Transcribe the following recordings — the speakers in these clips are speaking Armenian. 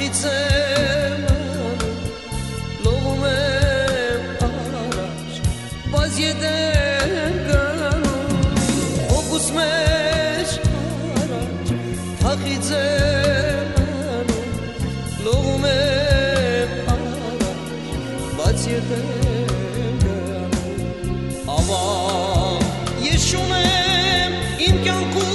Թախիցեմ լողում եմ առաջ, բայց ետեմ գնում հոգուս մեջ առաջ, թախիցեմ լողում եմ առաջ, բայց ետեմ գնում ավան ես շունեմ իմ կյանքում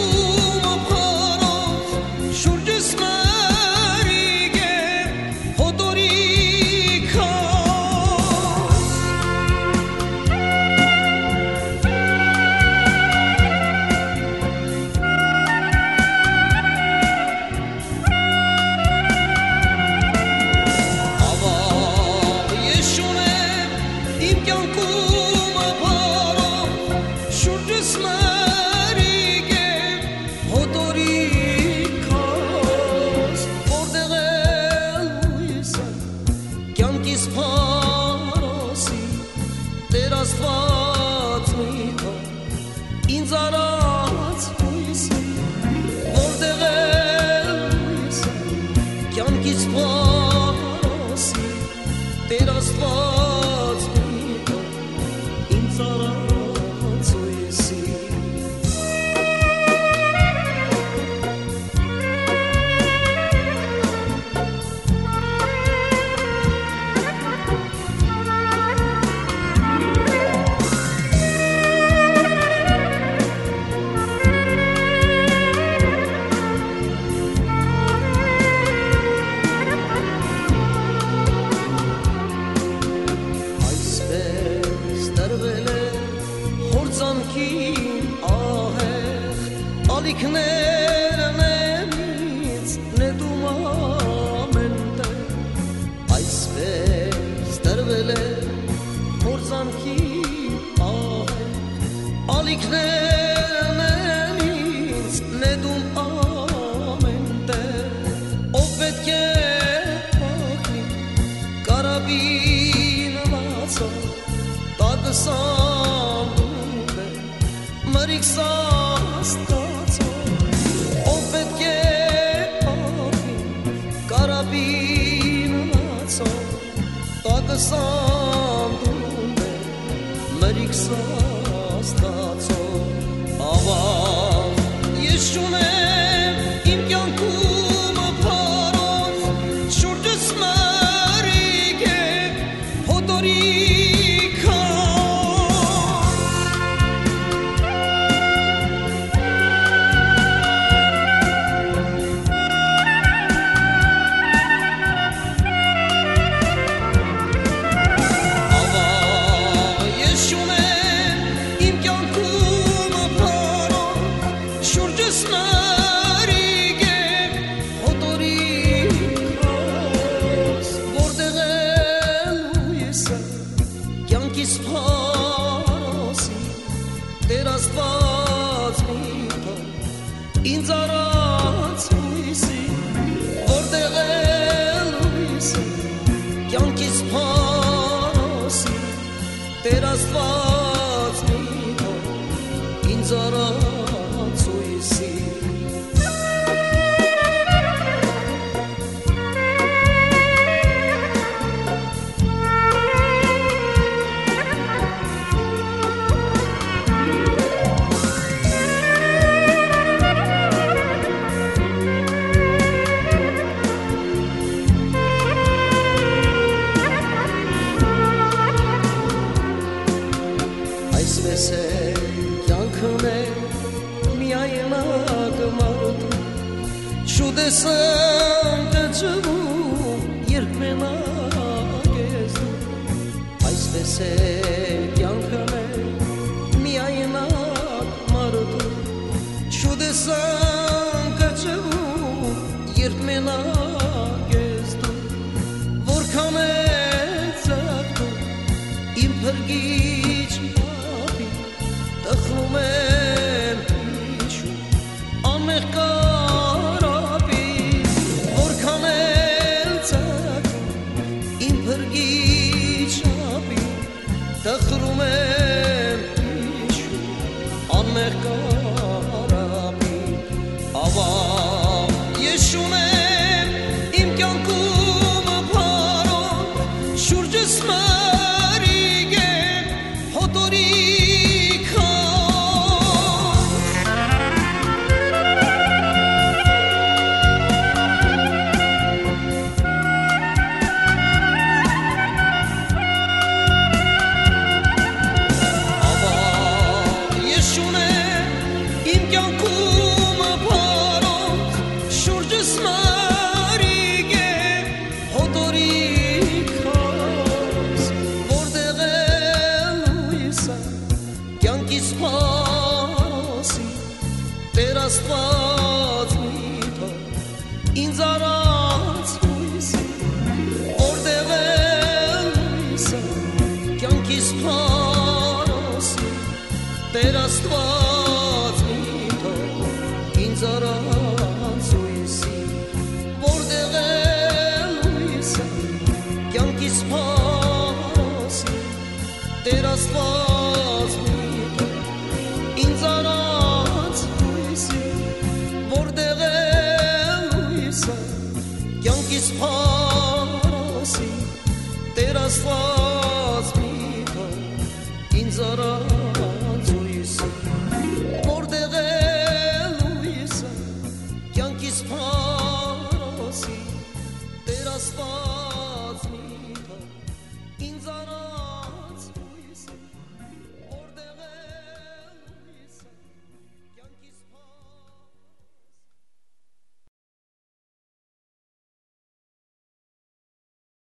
ալիքներն եմ ինձ նետում ամենտեղ, այսպես տրվել է փորձանքի ահեղ, ալիքներն եմ ինձ նետում ամենտեղ, ով պետք է փոխի կարաբին լացա, տակը սանդում է մրիկ սաստա, սանդում է մրիկ սաստացող ավան ես շունեմ իմ կյանքում փարով շուրջս մրիկ է հոտորիքա ինձ արած հույսի, որտեղ է լույսը, կյանքիս փարոսի, Տեր Աստված մի թող, ինձ արած հույսի։ Այսպես է կյանքն է միայնակ մարդու, շուտ ես ընկճվում, երբ մենակ ես դու, այսպես է կյանքն է միայնակ մարդու, շուտ ես ընկճվում, երբ մենակ ես դու, որքան է ծաղկում իմ փրկիչ տխրում եմ իջում անմեղ կարապի, որքան էլ ծաղկում իմ փրկիչ ապի, տխրում եմ իջում անմեղ կարապի, ավա ես շունեմ իմ կյանքում կյանքիս փարոսի Տեր Աստված մի թող ինձ առանց հույսի Որտեղ է լույսը կյանքիս փարոսի Տեր Աստված մի թող ինձ առանց հույսի Որտեղ է լույսը կյանքիս փարոսի Տեր Աստված